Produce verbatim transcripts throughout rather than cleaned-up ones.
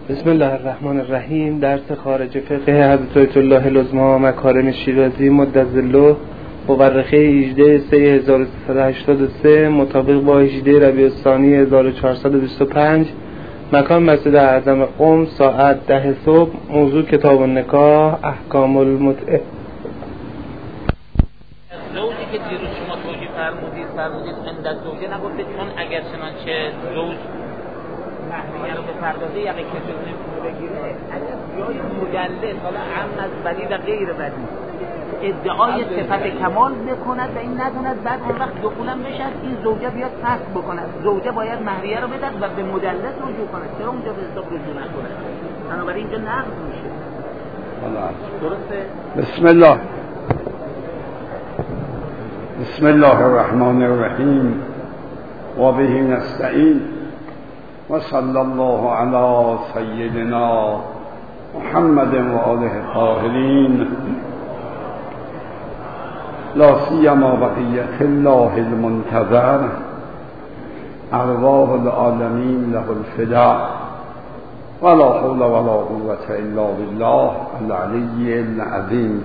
بسم الله الرحمن الرحیم. درس خارج فقه حضرت آیت الله العظمی مکارم شیرازی مدظله مورخه هجده سه هزار و سیصد و هشتاد و سه مطابق با هجده ربیع الثانی هزار و چهارصد و بیست و پنج. مکان مسجد اعظم قم، ساعت ده صبح. موضوع کتاب النکاح، احکام المتعه. زوجی که دیروز شما توجیه فرمودید فرمودید عند زوجه نگفتید، چون اگر چنانچه زوج مهریه رو بپردازه یعنی کسی رو نمیتونه بگیره، اگر جای مدلس حالا عم از ولی و غیر ولی ادعای صفت کمال بکند و این ندوند، بعد اون وقت دخولم بشد این زوجه بیاد فسخ بکند، زوجه باید مهریه رو بدهد و به مدلس رجوع کند، چرا اونجا به حساب رجوع نکنه؟ بنابراین اینجا نقض میشه. درسته؟ بسم الله بسم الله الرحمن الرحیم و به نستعین و صلی الله علی سیدنا محمد و آله الطاهرین لا سیما بقیت الله المنتظر ارواح العالمین له الفداء ولا حول ولا قوة الا بالله العلی العظیم.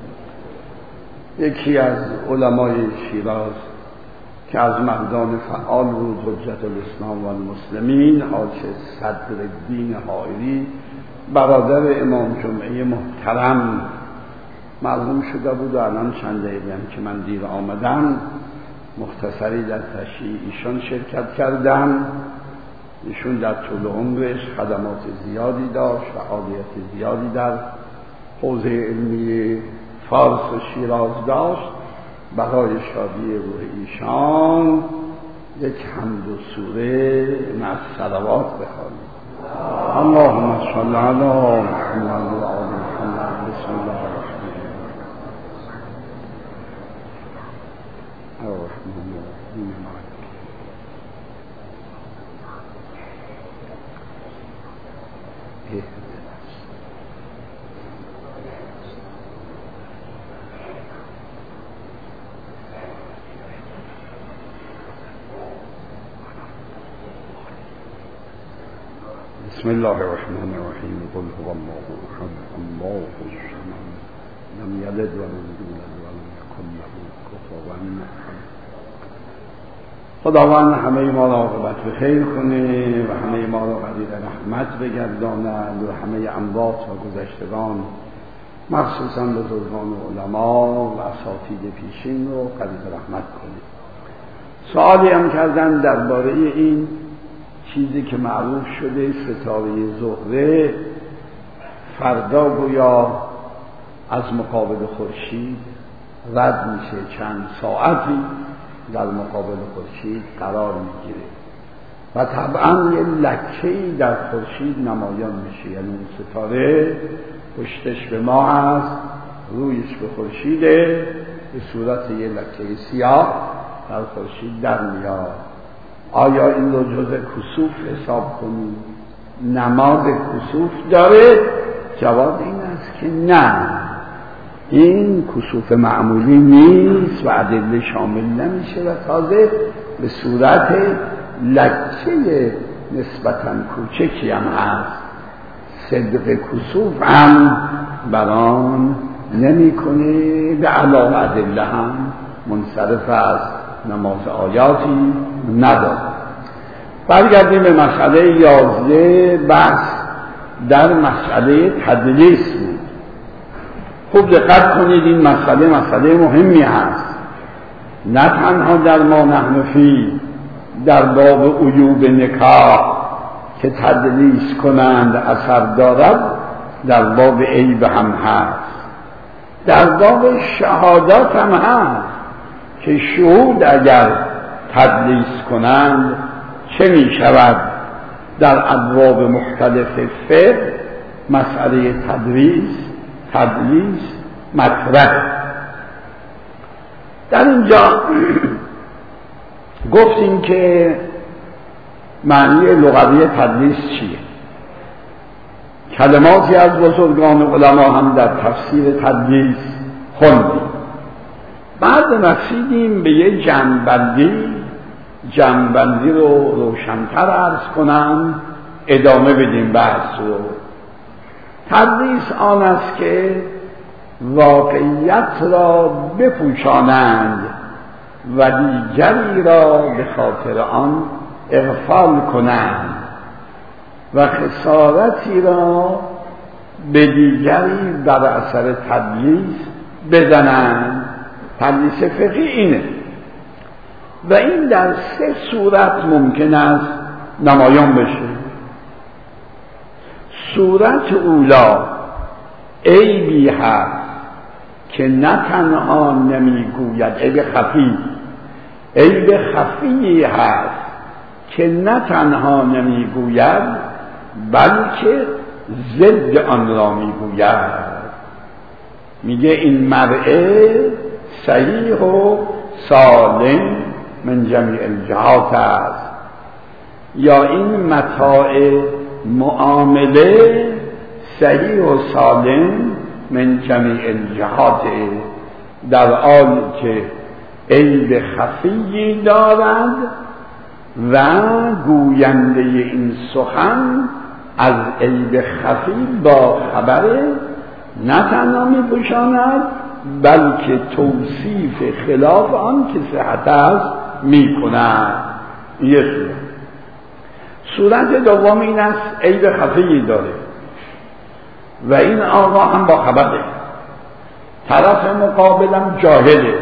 یکی از علمای شیراز که از مردان فعال بود، حجت الاسلام و المسلمین، حاج صدرالدین حائری، برادر امام جمعه محترم، مرحوم شده بود و الان چند دقیقه که من دیر آمدم مختصری در تشییع ایشان شرکت کردم. ایشون در طول عمرش خدمات زیادی داشت و فعالیت زیادی در حوزه علمی فارس و شیراز داشت. برای شادی روح ایشان یک حمد و سوره مع صلوات بخوانیم. اللهم صل علی محمد و آل محمد. بسم الله الرحمن الرحیم. بسم الله الرحمن الرحیم. قل هو الله احد الله الصمد لم یلد ولم یولد ولم یکن له کفوا احد. خداوند همه ما را عاقبت به خیر کنه و همه ما را غریق رحمت بگرداند و همه اموات و گذشتگان مخصوصا بزرگان علما و اساتید پیشین رو غریق رحمت کنه. سوالی هم کردن درباره این چیزی که معروف شده ستاره زهره فردا گویا از مقابل خورشید رد میشه، چند ساعتی در مقابل خورشید قرار میگیره و طبعا یه لکه‌ای در خورشید نمایان میشه، یعنی اون ستاره پشتش به ما هست، رویش به خورشیده، به صورت یه لکه سیاه در خورشید در میاد. آیا این رو جز کسوف حساب کنیم؟ نماد کسوف داره؟ جواب این است که نه، این کسوف معمولی نیست و ادله شامل نمیشه و تازه به صورت لکه نسبتاً کوچکی هم هست. صدق کسوف هم بران نمی کنه، به علاوه ادله هم منصرف است، نماز آیاتی نداره. برگردیم به مسئله یازده. بحث در مسئله تدلیس بود. خوب دقت کنید، این مسئله مسئله مهمی هست، نه تنها در ما نحن فی در باب عیوب نکاح که تدلیس کنند اثر دارد، در باب عیب هم هست، در باب شهادات هم هست که شهود اگر تدلیس کنند چه می شود. در ابواب مختلف فقه مسئله تدلیس تدلیس مطرح. در اینجا گفتیم که معنی لغوی تدلیس چیه. کلماتی از بزرگان علما هم در تفسیر تدلیس خوندیم. بعد رسیدیم به یه جنبندی جنبندی رو روشن‌تر عرض کنم ادامه بدیم بحث رو. تدریس آن است که واقعیت را بپوشانند و دیگری را به خاطر آن اغفال کنند و خسارتی را به دیگری بر اثر تدلیس بزنند. تدلیس فقهی اینه و این در سه صورت ممکن است نمایان بشه. صورت اولا عیبی هست که نه تنها نمیگوید، عیب خفی، عیب خفی هست که نه تنها نمیگوید بلکه ضد آن را میگوید. میگه این مرء صحیح و سالم من جمیع الجهات است، یا این متاع معامله صحیح و سالم من جمیع الجهات، در حالی که عیب خفی دارد و گوینده این سخن از عیب خفی با خبر نه تنها می پوشاند بلکه توصیف خلاف آن که صحت است می کند. یک صورت دوم این است عیب خفی داره و این آقا هم با خبره، طرف مقابلم جاهله،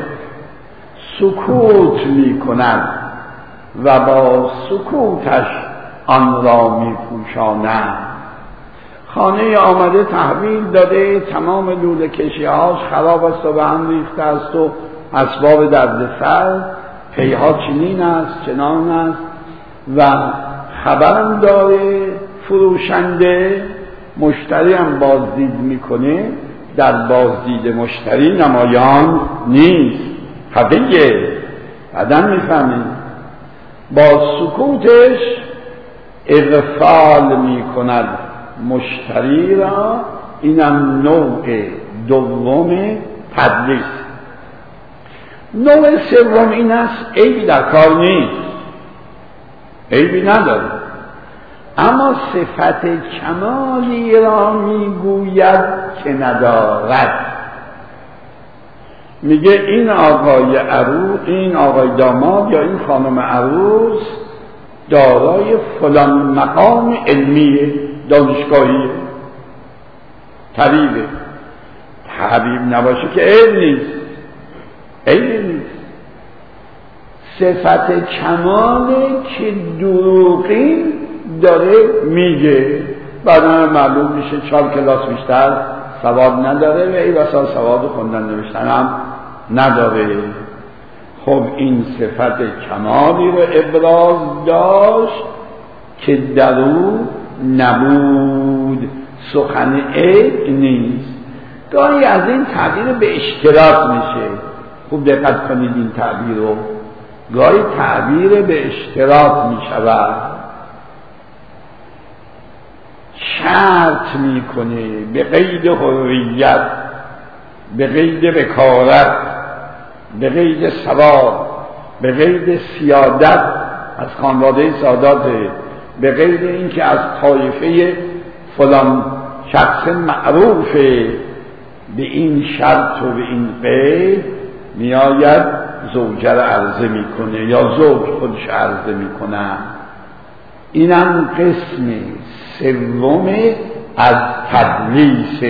سکوت می کند و با سکوتش آن را می پوشاند. خانه آمده تحویل داده، تمام لوله کشی هاش خراب است و به هم ریخته است و اسباب دردسر، پیها چنین است چنان است و خبرم داره فروشنده، مشتری هم بازدید میکنه، در بازدید مشتری نمایان نیست، خفیه، بعدم میفهمید. با سکوتش اغفال میکند مشتری را. اینم نوع دوم تدلیس. نوع سوم این است عیبی در کار نیست، عیبی نداره، اما صفت کمالی را میگوید که ندارد. میگه این آقای عروس، این آقای داماد یا این خانم عروس دارای فلان مقام علمی دانشگاهی، طبیبه. طبیب نباشه که علم نیست، علم نیست. صفت کماله که دروغین داره میگه، بعدا معلوم میشه چهار کلاس بیشتر سواد نداره و ای بسا سواد خوندن نوشتن هم نداره. خب این صفت کمالی رو ابراز داشت که در او نبود، سخن عیب نیست. گاهی از این تعبیر به اشتراط میشه، خوب دقت کنید این تعبیر رو، گاهی تعبیر به اشتراط میشود، شرط میکنه به قید حریت، به قید بکارت، به قید سواد، به قید سیادت از خانواده سادات، به قید اینکه از طایفه فلان شخص معروفه، به این شرط و به این قید میآید زوجه را عرضه میکنه یا زوج خودش عرضه میکنه. اینم قسم سوم از تدلیس.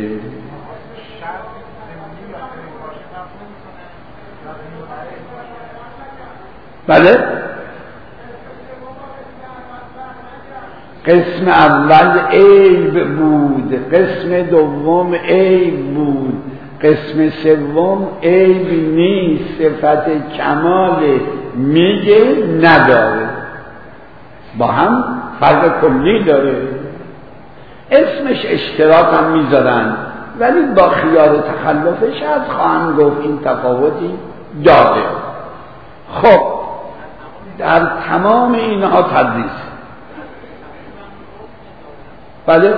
بله، قسم اول عیب بود، قسم دوم عیب بود، قسم سوم عیب نیست، صفت کمال میگه نداره، با هم فرق کلی داره. اسمش اشتراط هم میذارن ولی با خیال تخلفش از خواهند گفت این تفاوتی داره. خب در تمام اینها تدریس. بله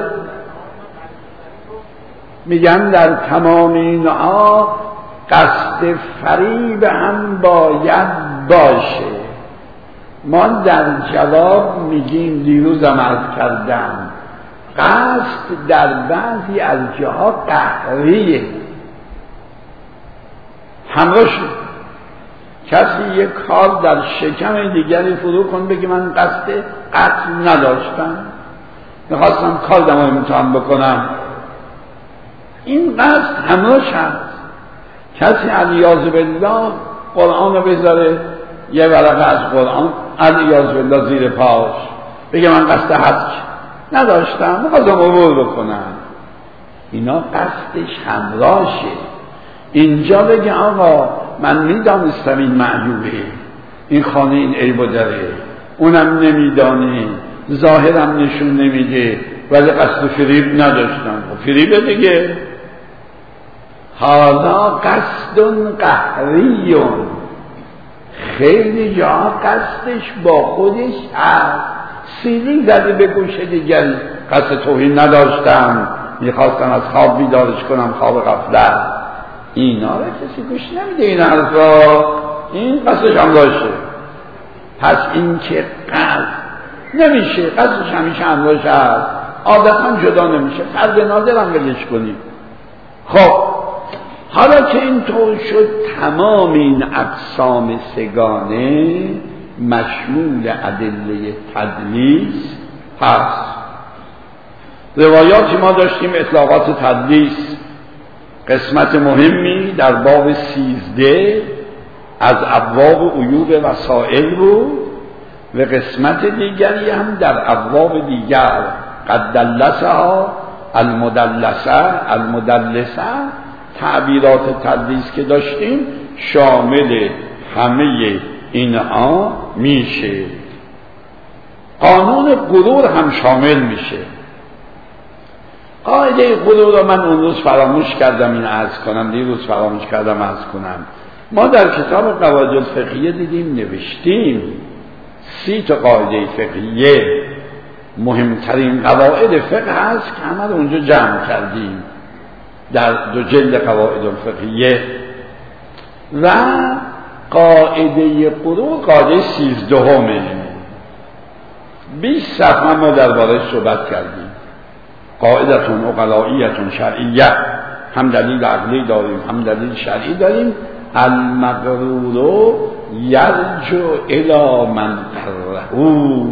میگن در تمام اینها قصد فریب هم باید باشه ما در جواب میگیم دیروزم عرض کردم قصد در بعضی از جاها قهریه. همراه شد کسی یک کار در شکم دیگری فرو کن بگه من قصد قتل نداشتم، میخواستم کار دم امتحان بکنم، این قصد همراهش هست. کسی علیاذ بالله قرآن رو بذاره یه ورقه از قرآن علیاذ بالله زیر پاش بگه من قصد حج نداشتم میخواستم عبور بکنم، اینا قصدش همراهشه. اینجا بگه آقا من میدانستم این معیوبه، این خانه این عیبو داره، اونم نمیدانه، ظاهرم نشون نمیده، ولی قصد فریب نداشتم. فریبه دیگه. حالا قصد قهریون، خیلی جا قصدش با خودش هست، سیلی زده به گوش دیگری، قصد توهین نداشتم، میخواستم از خواب بیدارش کنم، خواب غفلت. اینا رو کسی گوش نمیده این حرفا، این قصدش هم داشته. پس این که قصد نمیشه، قصدش همیشه هم داشته هست، عادتا جدا نمیشه، فرد نادر هم ولش کنیم. خب حالا که این طور شد تمام این اقسام سگانه مشمول ادله تدلیس هست. روایاتی ما داشتیم اطلاقات تدلیس، قسمت مهمی در باب سیزده از ابواب عیوب وسائل بود و قسمت دیگری هم در ابواب دیگر قد دلسها المدلسه المدلسه تعبیرات تدلیس که داشتیم شامل همه اینها میشه. قانون غرور هم شامل میشه. قاعده غرور رو من اون روز فراموش کردم این عرض کنم، دیروز فراموش کردم عرض کنم. ما در کتاب قواعد الفقهیه دیدیم نوشتیم سی تا قاعده فقهیه مهمترین قواعد فقه هست که همه رو اونجا جمع کردیم در دو جلد قواعد الفقهیه. و قاعده غرور قاعده سیزدهمه، بیست صفحه ما درباره صحبت کردیم. قاعدتون عقلائیتون شرعیه، هم دلیل عقلی داریم هم دلیل شرعی داریم. المغرور یرجع الی من قره،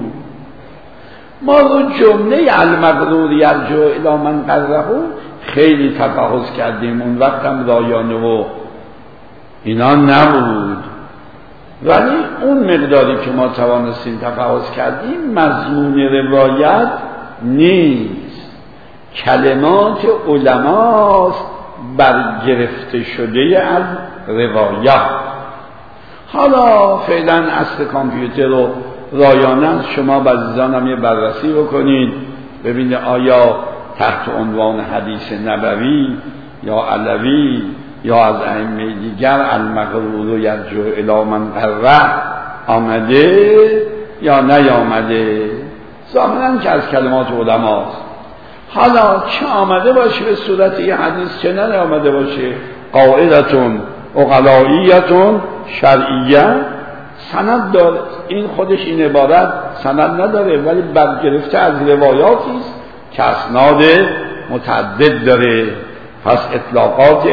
ما رو جمله المغرور یرجع الی من قره خیلی تفحص کردیم. اون وقت هم رایانه و اینا نبود، ولی اون مقداری که ما توانستیم تفحص کردیم مضمون روایت نیست، کلمات علماست برگرفته شده از روایت. حالا فعلا اصل کامپیوتر رو رایانه شما بعضیزان هم یه بررسی بکنید ببینید آیا تحت عنوان حدیث نبوی یا علوی یا از ائمه دیگر المغرور یرجع الی من قره آمده یا نیامده. ظاهراً که از کلمات علماست. حالا چه آمده باشه به صورت یه حدیث چه نیامده باشه، قاعدتون عقلائیتون شرعیه سند داره. این خودش این عبارت سند نداره ولی برگرفته از روایاتی است که اسناد متعدد داره. پس اطلاقات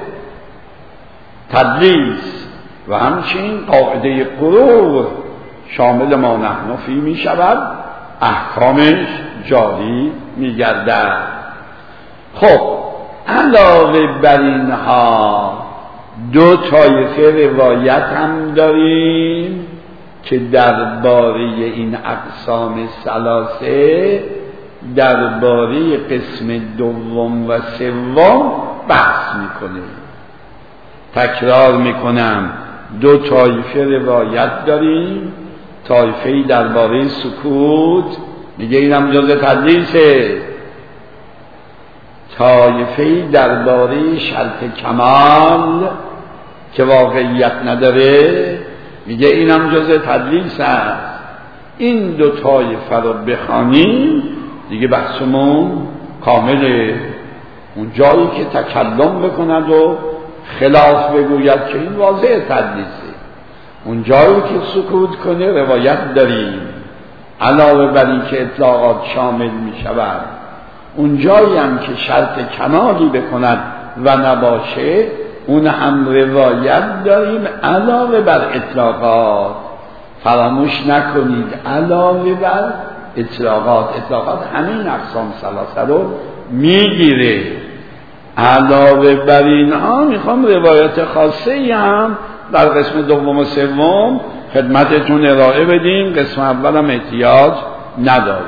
تدلیس و همچنین قاعده غرور شامل ما نحن فی می شود، احکامش جاری می گردد. خب علاوه بر اینها دو طایفه روایت هم داریم که درباره این اقسام ثلاثه درباره قسم دوم و سوم بحث میکنه. تکرار میکنم دو طایفه روایت داریم، طایفه‌ای درباره سکوت میگه اینم جزء تدلیسه، طایفه‌ای درباره شرط کمال که واقعیت نداره میگه اینم جزء تدلیس است. این دو طایفه رو بخوانیم دیگه بحثمون کامله. اون جایی که تکلم بکند و خلاف بگوید که این واضح تدلیسه، اون جایی که سکوت کنه روایت داریم، علاوه بر این که اطلاقات شامل می شود. اون جایی هم که شرط کمالی بکند و نباشه اون هم روایت داریم علاوه بر اطلاقات. فراموش نکنید علاوه بر اطلاقات، اطلاقات همین اقسام ثلاثه رو میگیره. علاوه بر اینها میخوام روایت خاصه ای هم در قسم دوم و سوم خدمتتون ارائه بدیم. قسم اول هم احتیاج نداره.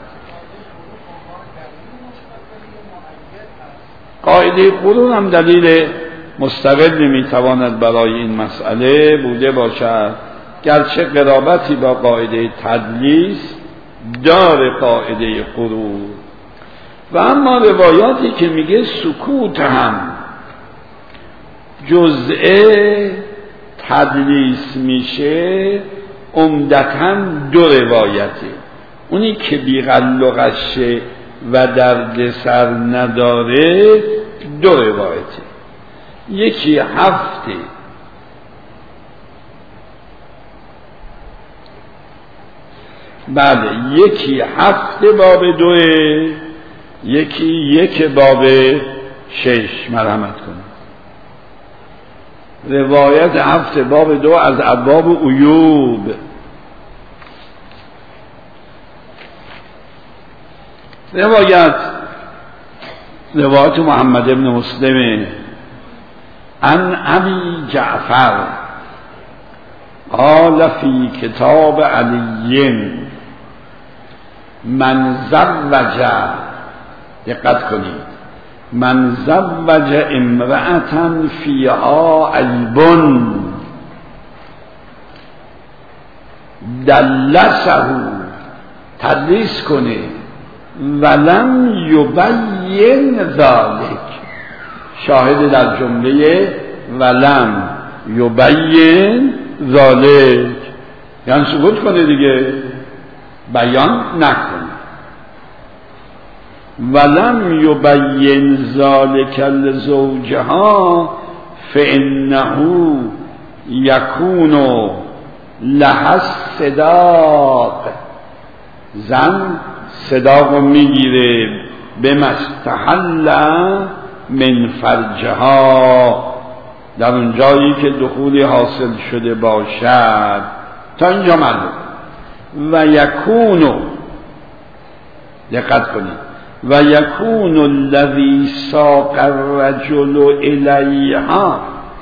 قاعده قرون هم دلیل مستقلی میتواند برای این مسئله بوده باشد، گرچه قرابتی با قاعده تدلیس داره قاعده قرون. و اما روایاتی که میگه سکوت هم جزء تدلیس میشه عمدتاً دو روایته. اونی که بیغل و غشه و درد سر نداره دو روایته. یکی هفته بله یکی هفته باب دوه، یکی یک باب شش. مرحمت کنید. روایت هفته باب دو از ابواب عیوب. روایت روایت محمد ابن مسلم عن ابی جعفر قال فی کتاب علی من زوج، دقت کنید، من زوج امرأة فیها عیب دلسه، تدلیس کنه، ولم یبین ذالک. شاهد در جمله ولم یبین ذالک یعنی سکوت کنه دیگه، بیان نکنه. ولم یبین ذالک لزوجها فانه یکون لها الصداق. زن صداق میگیره به مستحل من فرجها، در اون جایی که دخولی حاصل شده باشد. تا اینجا معلوم. و یکونو، دقت کنید، و یکون الذی ساق الرجل الیها،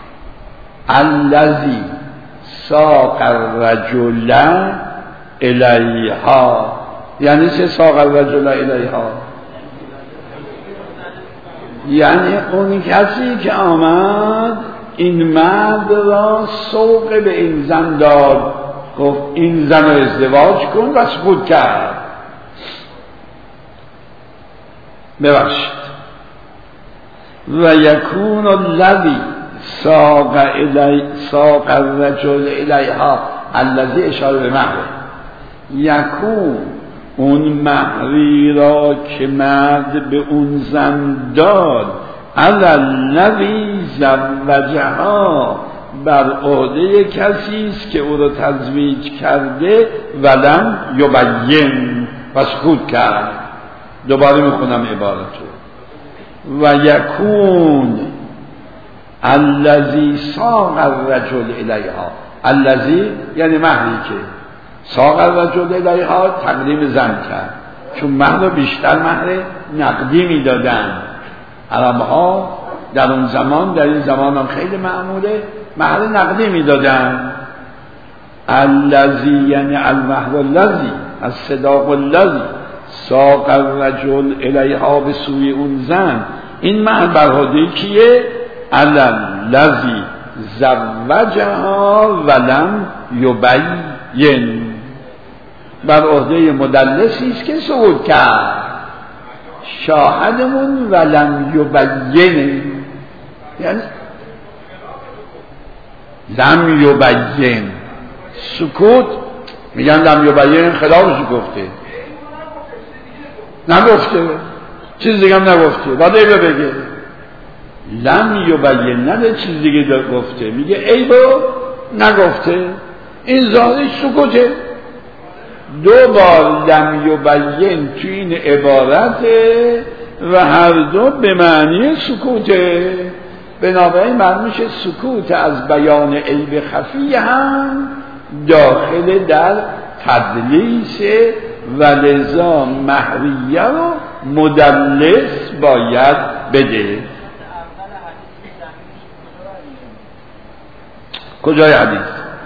الذی ساق الرجل الیها یعنی چه؟ ساق الرجل الیها یعنی اون کسی که آمد این مرد را سوق به این زن داد، گفت این زن رو ازدواج کن و سکوت کرد. ببخشید. و یکون الذی ساق الی ساق الرجل الیها، الذی اشاره به مهر، یکون اون مهری را که مرد به اون زن داد، الذی زوجها، بر عهده کسی است که او را تزویج کرده، ولم یبین، و سکوت کرد. دوباره میخونم عبارتو. و یکون الذی ساق الرجل الیها، الذی یعنی مهری که ساق الرجل الیها تقدیم زن کرد، چون مهر بیشتر مهر نقدی میدادن. عربها در اون زمان، در این زمان هم خیلی معموله، مهر نقدی میدادن. الذی یعنی المهر الذی، الصداق الذی ساق الرجل الیها، به سوی اون زن. این مهر بر عهده کیه؟ الذی زوجها ولم یبین، بر عهده مدلسی است که سکوت کرد. شاهدمون ولم یبین یعنی لم یبین، سکوت میگن لم یبین خلافش گفته، نگفته، چیز دیگه هم نگفته، باید عیبه بگه. لم یبین نده چیز دیگه گفته، میگه عیبه نگفته. این ظاهرش سکوته. دو بار لم یبین تو این عبارته و هر دو به معنی سکوته. بنابراین معلوم میشه سکوت از بیان عیب خفی هم داخل در تدلیس و لذا مهریه رو مدلس باید بده. کجای حدیث؟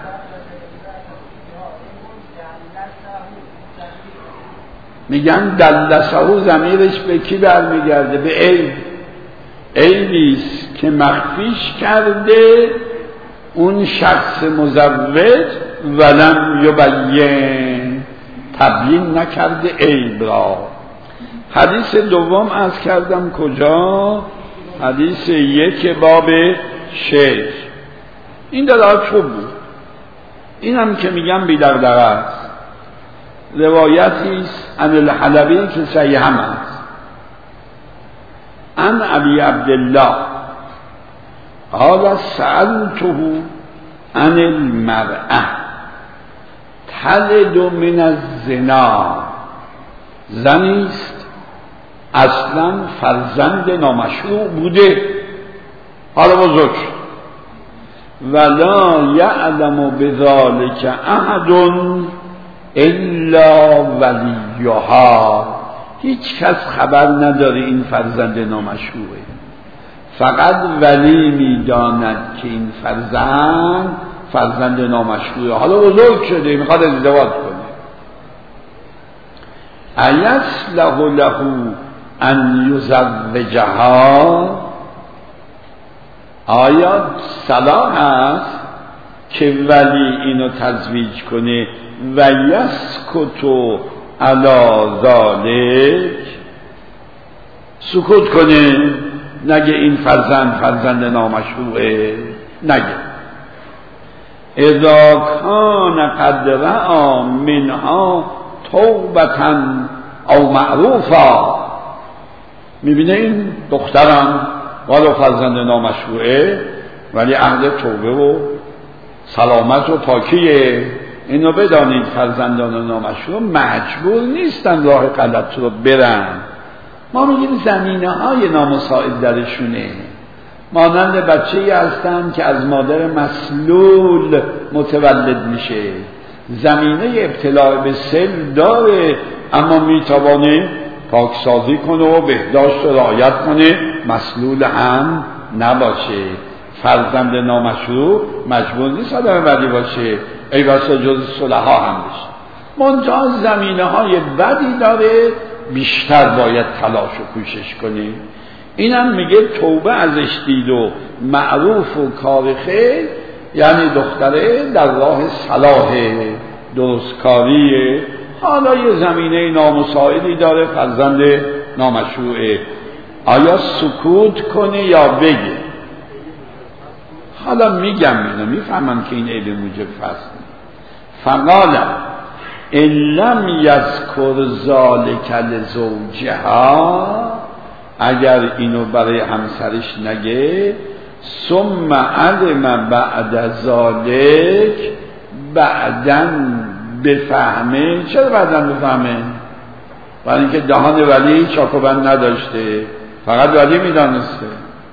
میگن دلسهو ضمیرش به کی برمیگرده؟ به عیب. عیبیست که مخفیش کرده اون شخص مزوج ولم یبین، تبیین نکرده عیب را. حدیث دوم از کردم کجا؟ حدیث یک باب شش. این دلالت خوب بود. این هم که میگم بی دغدغه است. روایتی است عن الحلبی که صحیح هم است. عن ابی عبدالله قال سألته عن المرأة تلد من الزنا. زنیست اصلا فرزند نامشروع بوده، حالا بزرگ شد. ولا یعلم بذلك احد الا ولیها. هیچ کس خبر نداره این فرزند نامشروعه، فقط ولی میداند که این فرزند فرزند نامشروعه، حالا بزرگ شده میخواد ازدواج کنه. ایصلح له ان یزوجها. آیا صلاح است که ولی اینو تزویج کنه و یسکت علی ذلک، سکوت کنه، نگه این فرزند فرزند نامشروعه، نگه. اذا کان قد رأى منها توبة او معروفا. میبینه این دخترم والا فرزند نامشروعه ولی اهل توبه و سلامت و پاکیه، اینو بدانید فرزندان نامشروع مجبور نیستن راه غلط رو برن. ما میگیم زمینه های نامساعد درشونه، مانند بچه‌ای هستن که از مادر مسلول متولد میشه، زمینه ابتلاع به سل داره اما میتوانه پاکسازی کنه و بهداشت و رعایت کنه، مسلول هم نباشه. فرزند نامشروع مجبور نیست آدم بدی باشه، ای بسا جز صلحا هم بشه. منتها زمینه های بدی داره، بیشتر باید تلاش و کوشش کنیم. اینم میگه توبه ازش دید و معروف و کار خیر، یعنی دختره در راه صلاح درستکاریه. حالا یه زمینه نامساعدی داره، فرزند نامشروعه، آیا سکوت کنه یا بگه؟ حالا میگم اینو میفهمم که این علم موجب فصل. فقال ان لم یذکر ذلک لزوجها، اگر اینو برای همسرش نگه، ثم علم بعد ذلک، بعدن بفهمه. چرا بعدن بفهمه؟ برای اینکه دهان ولی چاکوبند نداشته، فقط ولی میدانسته.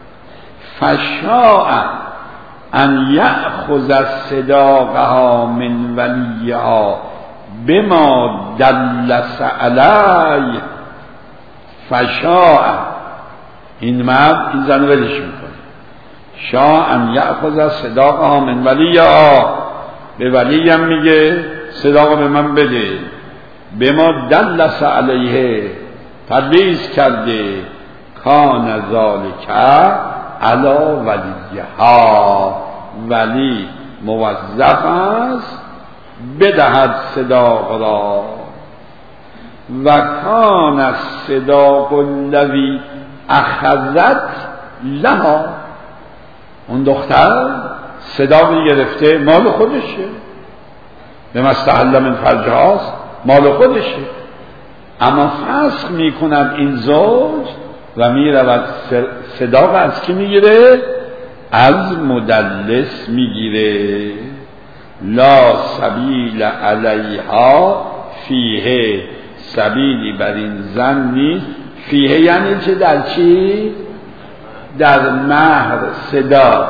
فشاء ان یأخذ صداقها من ولیها بما دلس علی. فشاء، این مرد این زن ولش میکنه. شاء ان یأخذ صداقها من ولیها، به ولی هم میگه صداق به من بده. بما دلس علیه، تدلیس کرده، کان ذالک علی ولیها، ولی موظف است بدهد صداق را. و کان الصداق الذی اخذت لها، اون دختر صداقی گرفته مال خودشه، به مستحل من فرجهاست، مال خودشه، اما فسخ میکند این زوج و میرود صداق از کی میگیره؟ از مدلس میگیره. لا سبیل علیها فیه، سبیلی بر این زن نیست. فیه یعنی چه؟ در چی؟ در مهر صدا.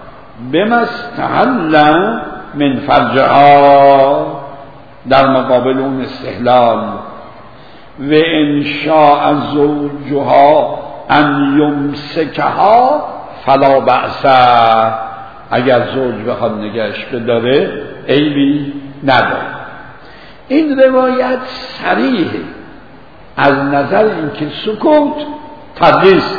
بمستحل من فرجها، در مقابل اون استحلال. و انشاء زوجها ان یمسکها فلا بأس، اگر زوج بخواد نگهش بداره عیبی نداره. این روایت صریحه از نظر اینکه سکوت تدلیس،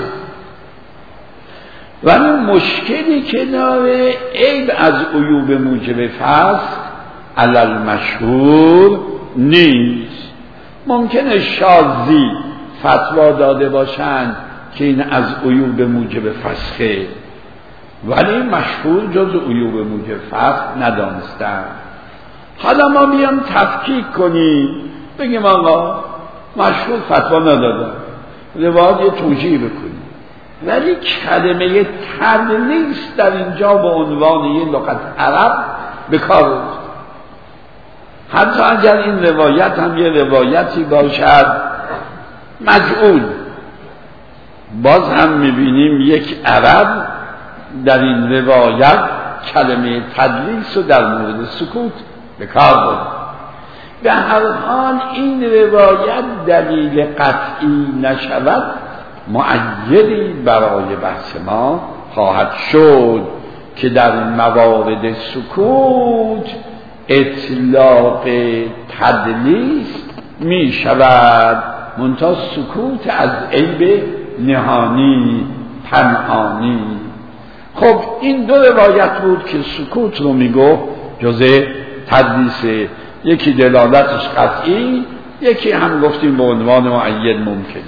ولی مشکلی که داره عیب از عیوب موجب فسخ علل مشهور نیست. ممکنه شاذی فتوا داده باشند که این از عیوب موجب فسخه، ولی مشهور جز عیوب موجب فسخ ندانستند. حالا ما بیام تفکیک کنیم بگیم آقا مشهور فتوا ندادن، روایت یه توجیه بکنیم، ولی کلمه تدلیس در اینجا به عنوان یه لغت عرب به کار بود. حتی اگر این روایت هم یه روایتی باشد مجعول، باز هم میبینیم یک عرب در این روایت کلمه تدلیس رو در مورد سکوت به کار برد. به هر حال این روایت دلیل قطعی نشود مؤیدی برای بحث ما خواهد شد که در موارد سکوت اطلاق تدلیس می شود، منتها سکوت از عیب نهانی پنهانی. خب این دو روایت بود که سکوت رو می گفت جزء تدلیس، یکی دلالتش قطعی، یکی هم گفتیم به عنوان مؤید ممکنه.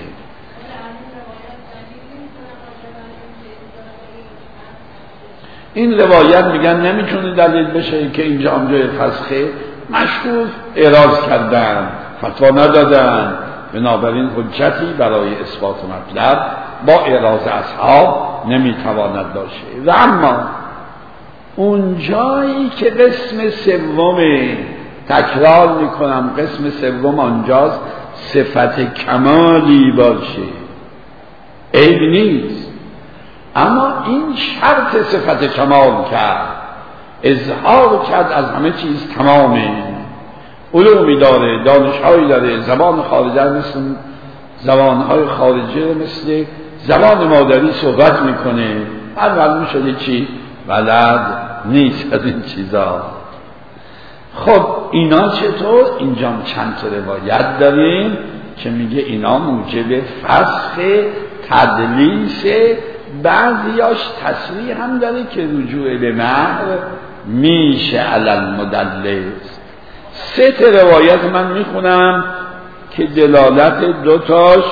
این روایت میگن نمیتونه دلیل بشه که اینجا هم جای فسخه، مشهور اعراض کردن، فتوا ندادن، بنابراین حجتی برای اثبات مطلب با اعراض اصحاب نمیتواند باشه. و اما اون جایی که قسم سومه، تکرار میکنم قسم سوم آنجاست صفت کمالی باشه، عیب نیست، اما این شرط صفت کمال کرد، اظهار کرد از همه چیز تمامه، علومی داره، دانشهایی داره، زبان خارجه مثل زبانهای خارجه مثل زبان مادری صحبت میکنه، هر معلوم شده چی؟ بلد نیست از این چیزا. خب اینا چطور؟ اینجا چند تا روایت داریم که میگه اینا موجب فسخ تدلیس، بعضیاش تصریح هم داره که رجوع به مهر میشه علل مدلس. سه تا روایت من میخونم که دلالت دوتاش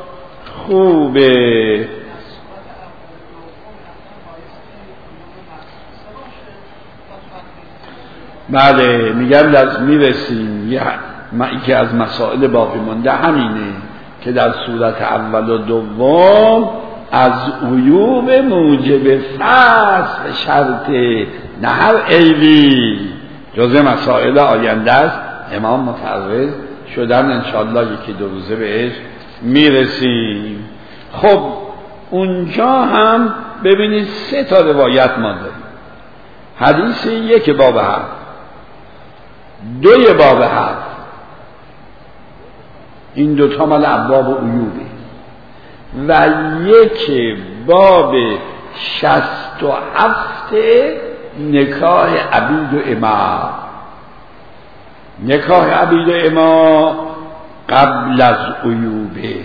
خوبه. بله میگم از میرسیم، یکی از مسائل باقی مونده همینه که در صورت اول و دوم از عیوب موجب فسخ شرط نه هر عیبی جزء مسائل آینده است. امام متعرض شدن انشاءالله یکی دو روزه بهش میرسیم. خب اونجا هم ببینید سه تا روایت ما داریم، حدیث یک باب هفت، دوی باب هفت، این دوتا مال ابواب عیوبه، و یک باب شست و هفت نکاح عبید و اما. نکاح عبید و اما قبل از عیوبه،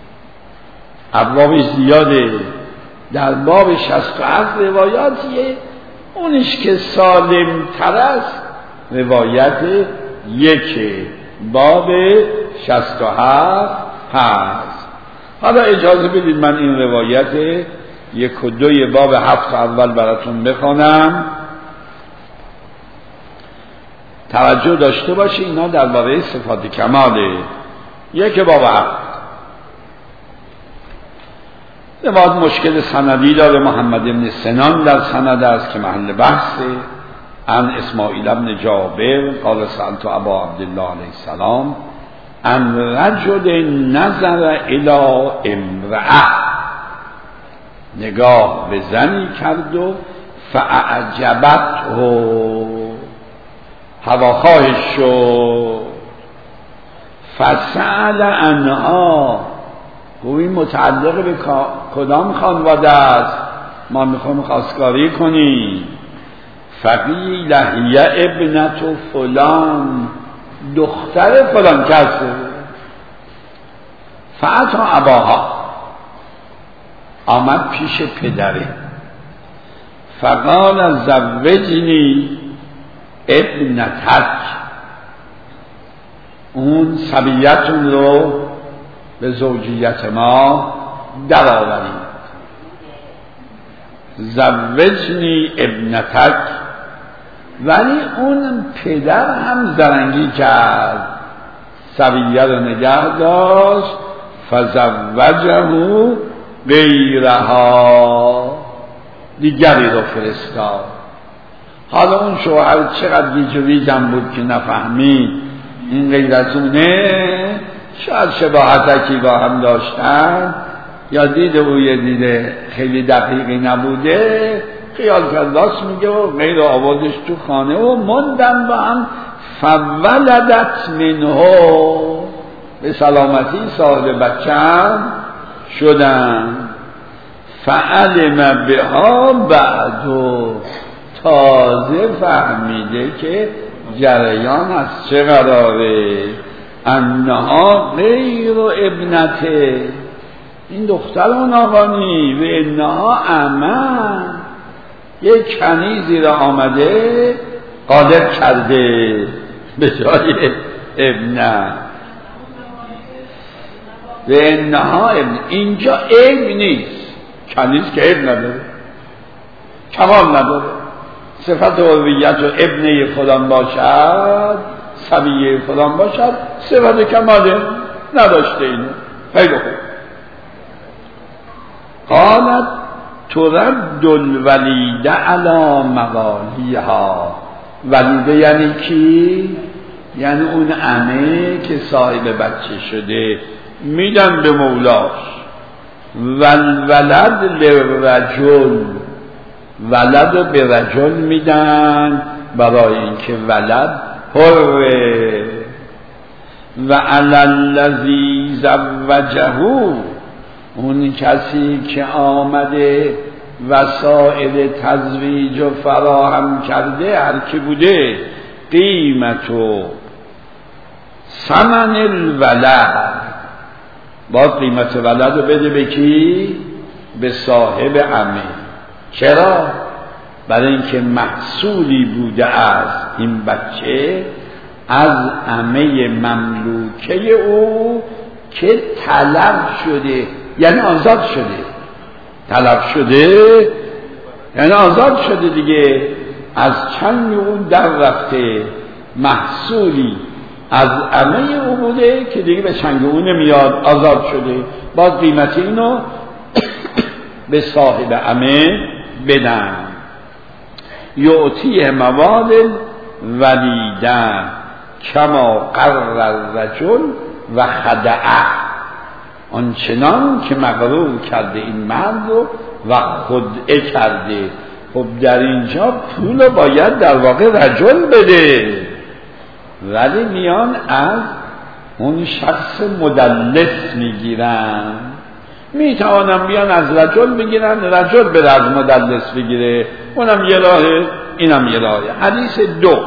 ابواب زیاده. در باب شست و هفت روایاتیه، اونش که سالم تر است روایت یک باب شست و هفت هست. حالا اجازه بدید من این روایت یک و دوی باب هفت اول براتون بخونم. توجه داشته باشی اینا درباره صفات کماله. یک باب هفت روایت مشکل سندی داره، محمد بن سنان در سند است که محل بحثه، عن اسماعیل بن جابر قال سألت ابا عبدالله علیه السلام عن رجل نظر الی امرأة، نگاه به زنی کرد و فاعجبته، هواخواهش شد، فسأل عنها، گویی متعلق به کدام خانواده است، ما میخوام خواستگاری کنیم. فقیل هی ابنت فلان، دختر فلان کسه. فاتا اباها، آمد پیش پدره، فقال زوجنی ابنتک، اون صبیتون رو به زوجیت ما درآورید. زوجنی ابنتک، ولی اون پدر هم زرنگی کرد، صبیه رو نگه داشت، فزوجه غیرها، دیگری رو فرستاد. حالا اون شوهر چقدر گیج و ویجم بود که نفهمید این غیرتونه، شاید شباهتکی با هم داشتن یا دیده او یه دیده خیلی دقیقی نبوده، خیال کرد راست میگه و غیر آوردش تو خانه و موندن با هم. فولدت منه، به سلامتی صاحب بچه‌ام شدن. فعلم بها بعدو، تازه فهمیده که جریان از چه قراره. انها غیر ابنته، این دختر اون آقانی، و انها امان، یک کنیزی را آمده قادر کرده به جای ابنه. و انها ابن، اینجا ابن نیست، کنیز که ابن نداره، کمال نداره. صفت عربیت و ابنه فلان باشد، صبیه فلان باشد، صفت کماله نداشته اینو. خیلی خوب. قالت ترد الولیده علی موالیها، ولیده یعنی کی؟ یعنی اون عمه که صاحب بچه شده میدن به مولاش. والولد لرجل، ولد به رجل میدن برای اینکه ولد حره. و علی الذی زوجه، اون کسی که آمده وسائل تزویج و فراهم کرده هر کی بوده، قیمت و ثمن الولد، باید قیمت ولد رو بده به کی؟ به صاحب عمه. چرا؟ برای اینکه محصولی بوده از این بچه از عمه مملوکه او که طلب شده، یعنی آزاد شده. طلب شده یعنی آزاد شده دیگه، از چنگ اون در رفته، محصولی از عمه او بوده که دیگه به چنگ اون نمیاد، آزاد شده. باید قیمت اینو به صاحب عمه بدن. یعطیه مواد ولیدن کما قرر الرجل و خدعه، آنچنان که مغرور کرده این مرد رو و خدعه کرده. خب در اینجا پول باید در واقع رجل بده، ولی میان از اون شخص مدلس میگیرن. میتوانم بیان از رجل بگیرن، رجل بره از مدلس بگیره، اونم یه راهه اینم یه راهه. حدیث دو،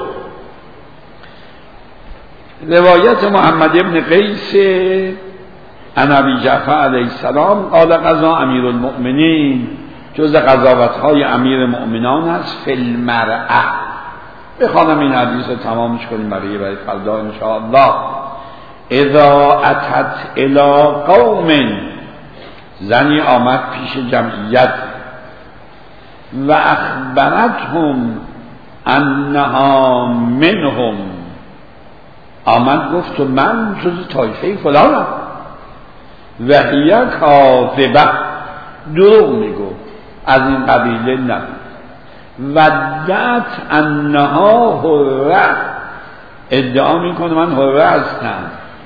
روایت محمد ابن قیس عن ابی جعفر علیه السلام قال قضا امیر المؤمنین، جز قضاوت‌های امیر مؤمنان است، فی المرأة. بخوانم این حدیث رو تمامش کنیم برای برای فردا انشاءالله. اذا اتت الی قوم، زنی آمد پیش جمعیت، و اخبرتهم انها منهم، آمد گفت و من جز طایفه فلانم، و هی کاذبه، دروغ میگو، از این قبیله نبود. ودت انها حره، ادعا میکنه من حره هستم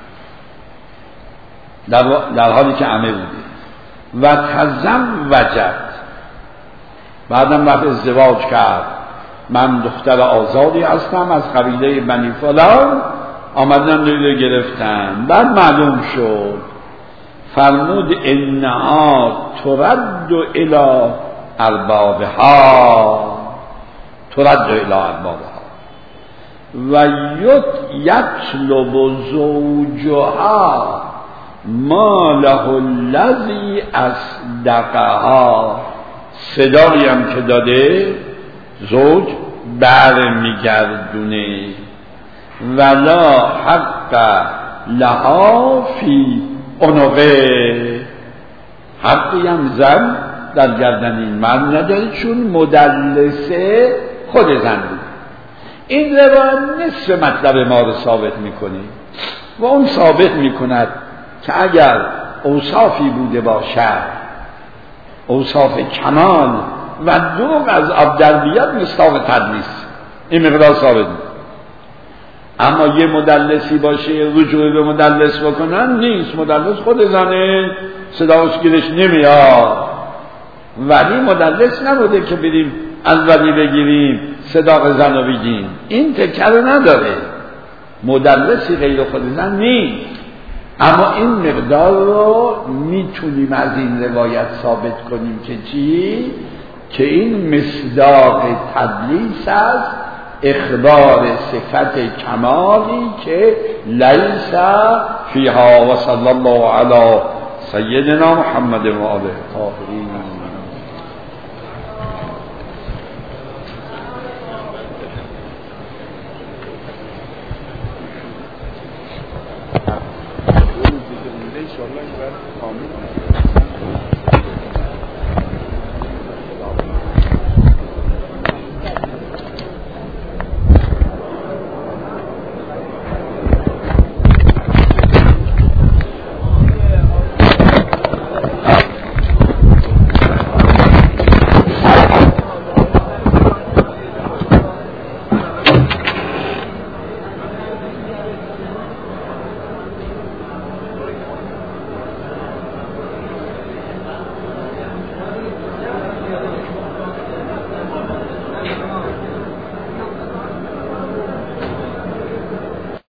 در, در حالی که عمه بوده. و تزوجت، بعدم رفت ازدواج کرد، من دختر آزادی هستم از قبیله بنی فلان، آمدن دیگه گرفتن. بعد معلوم شد، فرمود انها ترد الی اربابها، ترد الی اربابها و یطلب زوجها ما له الذی اصدقها. صدایی هم که داده زوج بر میگردونه، ولا حق لها فی عنقه، حقی هم زن در گردن این مرد نداره چون مدلسه خود زن بود. این روایت نصف مطلب ما رو ثابت میکنه و اون ثابت میکند که اگر اوصافی بوده باشد، اوصاف کمال و دروغ از آب در بیاد، مصداق تدلیس، این مقدار ثابت میکنه. اما یه مدلسی باشه رجوع به مدلس بکنن نیست، مدلس خود زنه صداش گیرش نمیاد، ولی مدلس نبوده که بریم از ولی بگیریم صداق زن رو بگیم، این تکه رو نداره، مدلسی غیر خود زن نیست. اما این مقدار رو میتونیم از این روایت ثابت کنیم که چی؟ که این مصداق تدلیس است، اخبار صفت کمالی که لیس فیها. و صلی الله علی سیدنا محمد و آله الطاهرین. ان شاء الله